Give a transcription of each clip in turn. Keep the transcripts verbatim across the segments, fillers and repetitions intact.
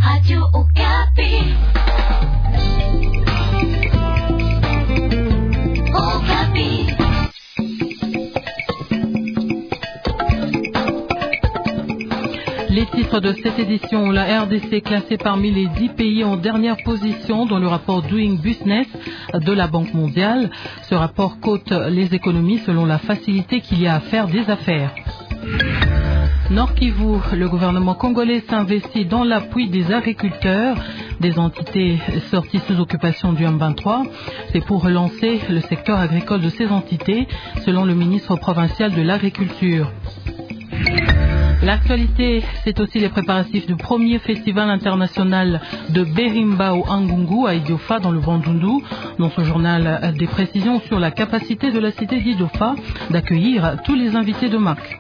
Radio Okapi. Okapi. Les titres de cette édition, la R D C classée parmi les dix pays en dernière position dans le rapport Doing Business de la Banque mondiale. Ce rapport cote les économies selon la facilité qu'il y a à faire des affaires. Nord Kivu, le gouvernement congolais s'investit dans l'appui des agriculteurs, des entités sorties sous occupation du M vingt-trois. C'est pour relancer le secteur agricole de ces entités, selon le ministre provincial de l'Agriculture. L'actualité, c'est aussi les préparatifs du premier festival international de Berimba au Angungu à Idiofa dans le Bandundu. Dans ce journal, des précisions sur la capacité de la cité d'Idiofa d'accueillir tous les invités de marque.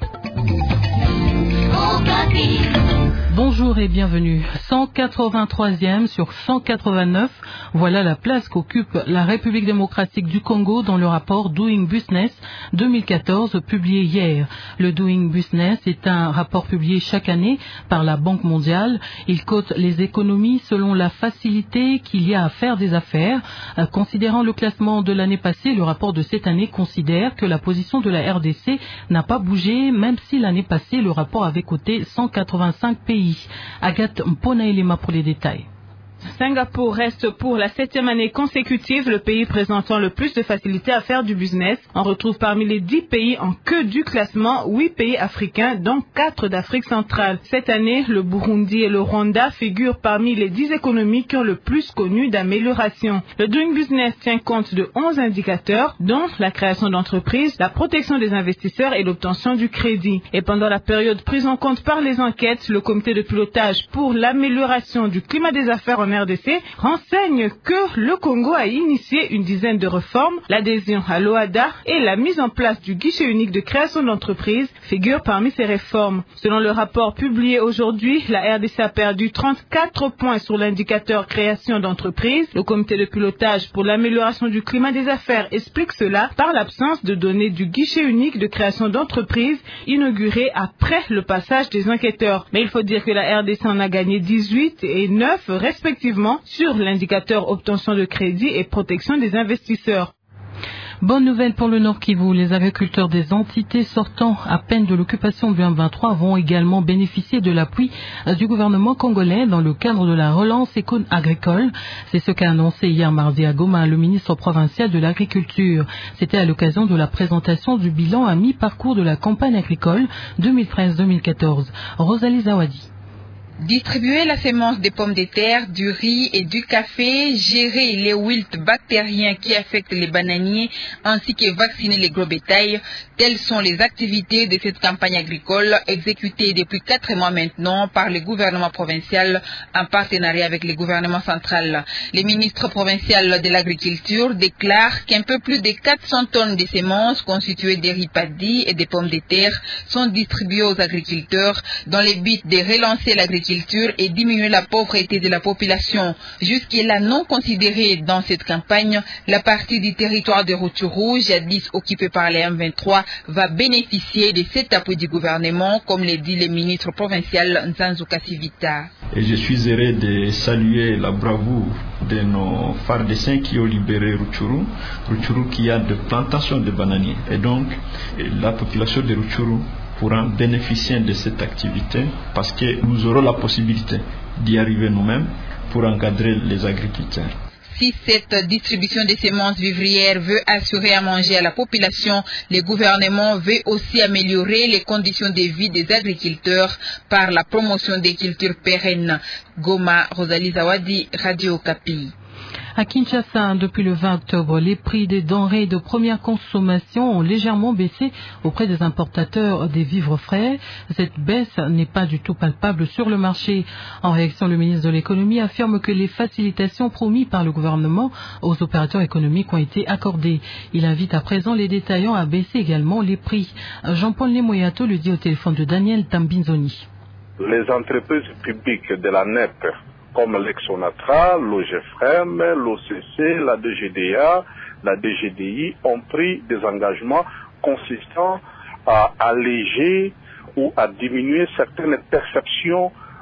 Bonjour et bienvenue. cent quatre-vingt-troisième sur cent quatre-vingt-neuf, voilà la place qu'occupe la République démocratique du Congo dans le rapport Doing Business deux mille quatorze publié hier. Le Doing Business est un rapport publié chaque année par la Banque mondiale. Il cote les économies selon la facilité qu'il y a à faire des affaires. Euh, considérant le classement de l'année passée, le rapport de cette année considère que la position de la R D C n'a pas bougé, même si l'année passée, le rapport avait coté cent quatre-vingt-cinq pays. Agathe Mpona-Elema pour les détails. Singapour reste pour la septième année consécutive le pays présentant le plus de facilité à faire du business. On retrouve parmi les dix pays en queue du classement huit pays africains, dont quatre d'Afrique centrale. Cette année, le Burundi et le Rwanda figurent parmi les dix économies qui ont le plus connu d'amélioration. Le Doing Business tient compte de onze indicateurs, dont la création d'entreprises, la protection des investisseurs et l'obtention du crédit. Et pendant la période prise en compte par les enquêtes, le comité de pilotage pour l'amélioration du climat des affaires en R D C renseigne que le Congo a initié une dizaine de réformes. L'adhésion à l'O A D A et la mise en place du guichet unique de création d'entreprises figurent parmi ces réformes. Selon le rapport publié aujourd'hui, la R D C a perdu trente-quatre points sur l'indicateur création d'entreprises. Le comité de pilotage pour l'amélioration du climat des affaires explique cela par l'absence de données du guichet unique de création d'entreprises inauguré après le passage des enquêteurs. Mais il faut dire que la R D C en a gagné dix-huit et neuf respectivement sur l'indicateur obtention de crédit et protection des investisseurs. Bonne nouvelle pour le Nord Kivu. Les agriculteurs des entités sortant à peine de l'occupation du M vingt-trois vont également bénéficier de l'appui du gouvernement congolais dans le cadre de la relance agricole. C'est ce qu'a annoncé hier mardi à Goma le ministre provincial de l'Agriculture. C'était à l'occasion de la présentation du bilan à mi-parcours de la campagne agricole deux mille treize deux mille quatorze. Rosalie Zawadi. Distribuer la sémence des pommes de terre, du riz et du café, gérer les wilts bactériens qui affectent les bananiers, ainsi que vacciner les gros bétail, telles sont les activités de cette campagne agricole exécutée depuis quatre mois maintenant par le gouvernement provincial en partenariat avec le gouvernement central. Le ministre provincial de l'Agriculture déclare qu'un peu plus de quatre cents tonnes de sémences constituées de riz paddy et de pommes de terre sont distribuées aux agriculteurs dans le but de relancer l'agriculture et diminuer la pauvreté de la population. Jusqu'à-là non considérée dans cette campagne, la partie du territoire de Rutshuru, jadis occupée par les M vingt-trois, va bénéficier de cet appui du gouvernement, comme le dit le ministre provincial Nzanzu Kasivita. Et je suis heureux de saluer la bravoure de nos pharmaciens qui ont libéré Rutshuru, Rutshuru qui a de plantations de bananiers. Et donc, la population de Rutshuru pourra bénéficier de cette activité parce que nous aurons la possibilité d'y arriver nous-mêmes pour encadrer les agriculteurs. Si cette distribution de semences vivrières veut assurer à manger à la population, le gouvernement veut aussi améliorer les conditions de vie des agriculteurs par la promotion des cultures pérennes. Goma, Rosalie Zawadi, Radio Okapi. À Kinshasa, depuis le vingt octobre, les prix des denrées de première consommation ont légèrement baissé auprès des importateurs des vivres frais. Cette baisse n'est pas du tout palpable sur le marché. En réaction, le ministre de l'économie affirme que les facilitations promises par le gouvernement aux opérateurs économiques ont été accordées. Il invite à présent les détaillants à baisser également les prix. Jean-Paul Nemoyato le dit au téléphone de Daniel Tambinzoni. Les entreprises publiques de la N E P comme l'Exonatra, l'O G F R E M, l'O C C, la D G D A, la D G D I ont pris des engagements consistant à alléger ou à diminuer certaines perceptions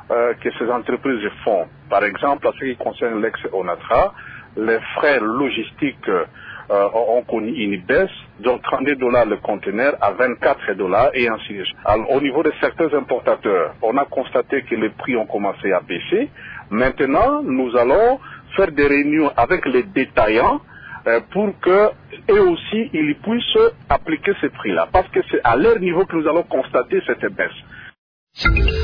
euh, que ces entreprises font. Par exemple, en ce qui concerne l'ex-Onatra, les frais logistiques euh, ont connu une baisse, donc trente-deux dollars le conteneur à vingt-quatre dollars et ainsi de suite. Alors, au niveau de certains importateurs, on a constaté que les prix ont commencé à baisser. Maintenant, nous allons faire des réunions avec les détaillants euh, pour que eux aussi ils puissent appliquer ces prix-là, parce que c'est à leur niveau que nous allons constater cette baisse.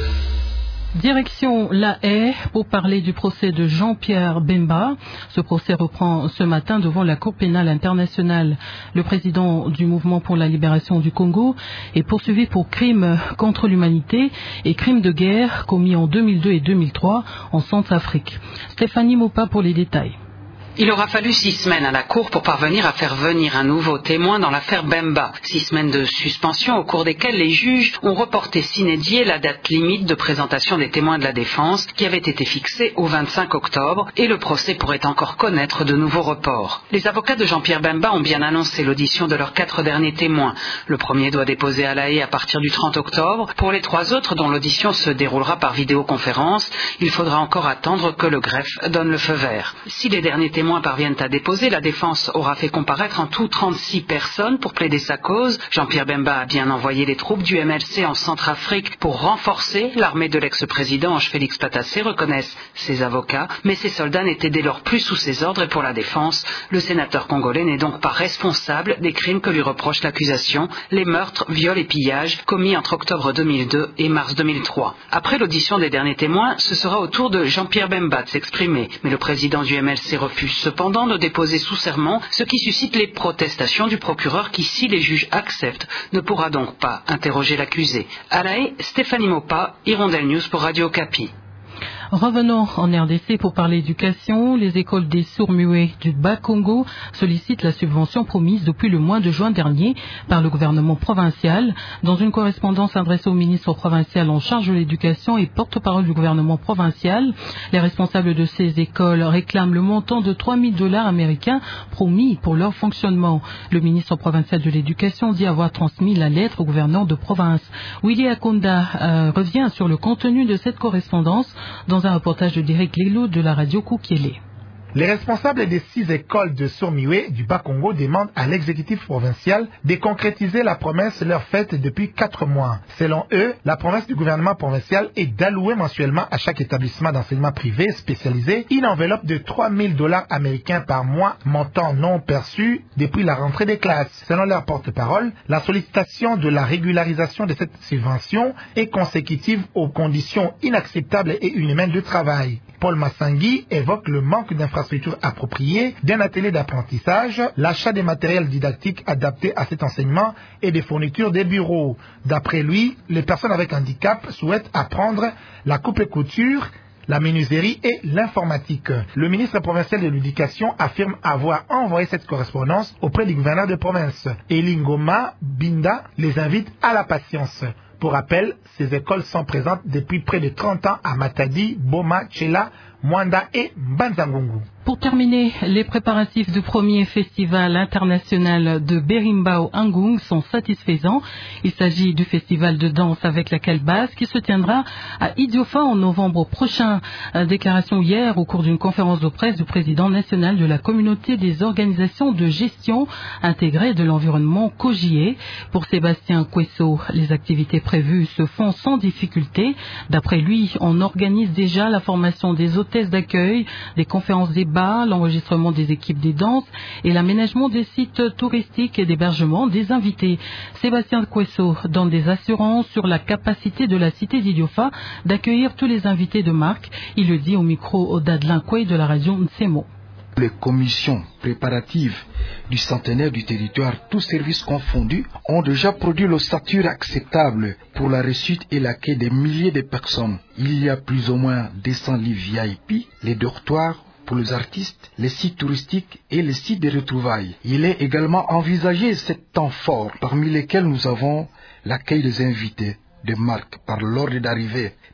Direction La Haye pour parler du procès de Jean-Pierre Bemba. Ce procès reprend ce matin devant la Cour pénale internationale. Le président du Mouvement pour la libération du Congo est poursuivi pour crimes contre l'humanité et crimes de guerre commis en deux mille deux et deux mille trois en Centrafrique. Stéphanie Mopa pour les détails. Il aura fallu six semaines à la Cour pour parvenir à faire venir un nouveau témoin dans l'affaire Bemba. Six semaines de suspension au cours desquelles les juges ont reporté sine die la date limite de présentation des témoins de la défense qui avait été fixée au vingt-cinq octobre et le procès pourrait encore connaître de nouveaux reports. Les avocats de Jean-Pierre Bemba ont bien annoncé l'audition de leurs quatre derniers témoins. Le premier doit déposer à La Haye à partir du trente octobre. Pour les trois autres dont l'audition se déroulera par vidéoconférence, il faudra encore attendre que le greffe donne le feu vert. Si les derniers témoins parviennent à déposer, la défense aura fait comparaître en tout trente-six personnes pour plaider sa cause. Jean-Pierre Bemba a bien envoyé les troupes du M L C en Centrafrique pour renforcer l'armée de l'ex-président Ange Félix Patassé, reconnaissent ses avocats, mais ces soldats n'étaient dès lors plus sous ses ordres et pour la défense, le sénateur congolais n'est donc pas responsable des crimes que lui reproche l'accusation, les meurtres, viols et pillages commis entre octobre deux mille deux et mars deux mille trois. Après l'audition des derniers témoins, ce sera au tour de Jean-Pierre Bemba de s'exprimer, mais le président du M L C refuse cependant de déposer sous serment, ce qui suscite les protestations du procureur qui, si les juges acceptent, ne pourra donc pas interroger l'accusé. À La Haye, Stéphanie Mopa, Hirondelle News pour Radio Okapi. Revenons en R D C pour parler éducation. Les écoles des sourds-muets du Bas-Congo sollicitent la subvention promise depuis le mois de juin dernier par le gouvernement provincial. Dans une correspondance adressée au ministre provincial en charge de l'éducation et porte-parole du gouvernement provincial, les responsables de ces écoles réclament le montant de trois mille dollars américains promis pour leur fonctionnement. Le ministre provincial de l'éducation dit avoir transmis la lettre au gouverneur de province. Willy Akonda euh, revient sur le contenu de cette correspondance dans un reportage de Derek Lelo de la radio Koukiele. Les responsables des six écoles de sourds-muets du Bas-Congo demandent à l'exécutif provincial de concrétiser la promesse leur faite depuis quatre mois. Selon eux, la promesse du gouvernement provincial est d'allouer mensuellement à chaque établissement d'enseignement privé spécialisé une enveloppe de trois mille dollars américains par mois, montant non perçu depuis la rentrée des classes. Selon leur porte-parole, la sollicitation de la régularisation de cette subvention est consécutive aux conditions inacceptables et inhumaines de travail. Paul Massangui évoque le manque d'infrastructures appropriées, d'un atelier d'apprentissage, l'achat des matériels didactiques adaptés à cet enseignement et des fournitures des bureaux. D'après lui, les personnes avec handicap souhaitent apprendre la coupe et couture, la menuiserie et l'informatique. Le ministre provincial de l'Éducation affirme avoir envoyé cette correspondance auprès du gouverneur de province. Elingoma Binda les invite à la patience. Pour rappel, ces écoles sont présentes depuis près de trente ans à Matadi, Boma, Tchela, Mwanda et Mbanzangungu. Pour terminer, les préparatifs du premier festival international de Berimbau Angung sont satisfaisants. Il s'agit du festival de danse avec la calebasse qui se tiendra à Idiofa en novembre prochain. Déclaration hier au cours d'une conférence de presse du président national de la communauté des organisations de gestion intégrée de l'environnement Kogié. Pour Sébastien Kwesso, les activités prévues se font sans difficulté. D'après lui, on organise déjà la formation des hôtesses d'accueil, des conférences débats, l'enregistrement des équipes des danses et l'aménagement des sites touristiques et d'hébergement des invités. Sébastien Kwesso donne des assurances sur la capacité de la cité d'Idiofa d'accueillir tous les invités de marque. Il le dit au micro d'Adelin Koué de la région Nsemo. Les commissions préparatives du centenaire du territoire, tous services confondus, ont déjà produit l'ossature acceptable pour la réussite et l'accueil des milliers de personnes. Il y a plus ou moins deux cents lits V I P, les dortoirs pour les artistes, les sites touristiques et les sites de retrouvailles. Il est également envisagé sept temps forts, parmi lesquels nous avons l'accueil des invités de marque par l'ordre d'arrivée,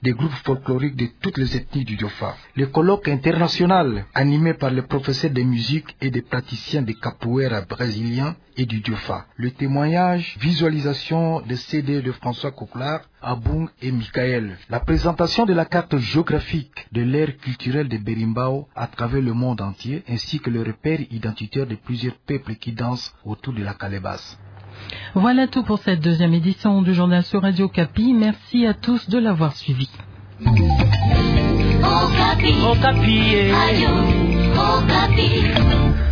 des groupes folkloriques de toutes les ethnies du Diofa. Le colloque international, animé par les professeurs de musique et des praticiens de capoeira brésiliens et du Diofa. Le témoignage, visualisation des C D de François Coquelard, Aboung et Michael. La présentation de la carte géographique de l'ère culturelle de Berimbau à travers le monde entier, ainsi que le repère identitaire de plusieurs peuples qui dansent autour de la calebasse. Voilà tout pour cette deuxième édition du journal sur Radio Okapi. Merci à tous de l'avoir suivi. Okapi. Okapi. Radio Okapi.